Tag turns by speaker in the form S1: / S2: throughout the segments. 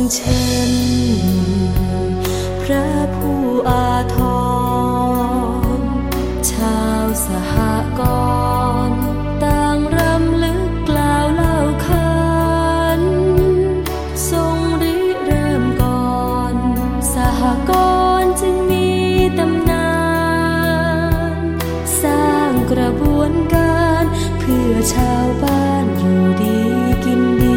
S1: เช่นพระผู้อาทรชาวสหกรณ์ต่างรำลึกกล่าวเล่าขานทรงริเริ่มก่อนสหกรณ์จึงมีตำนานสร้างกระบวนการเพื่อชาวบ้านอยู่ดีกินดี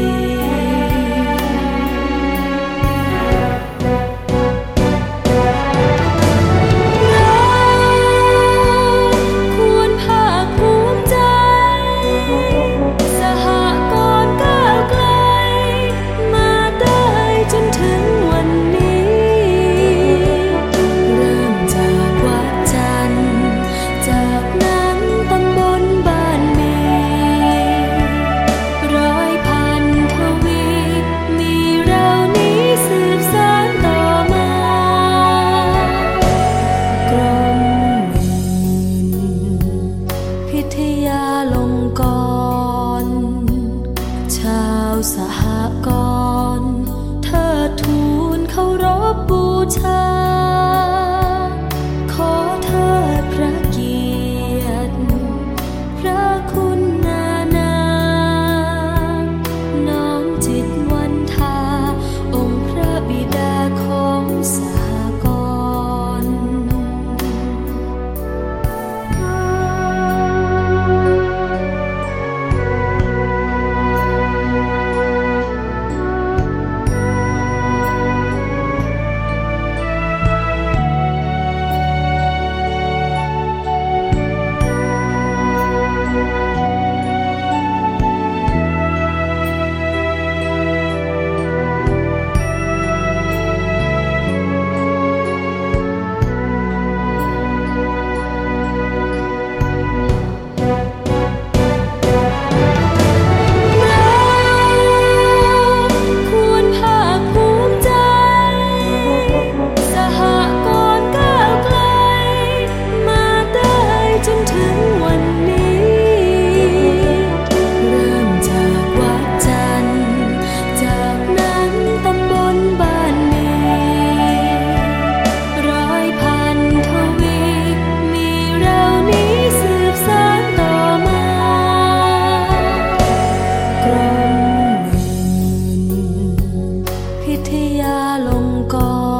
S1: ชาวสหกรณ์เทิดทูนเคารพบูชาขอเทิดพระเกียรติพระคุณนานาน้อมจิตวันทาองค์พระบิดาของสหกรณ์พิทยาลงกรณ์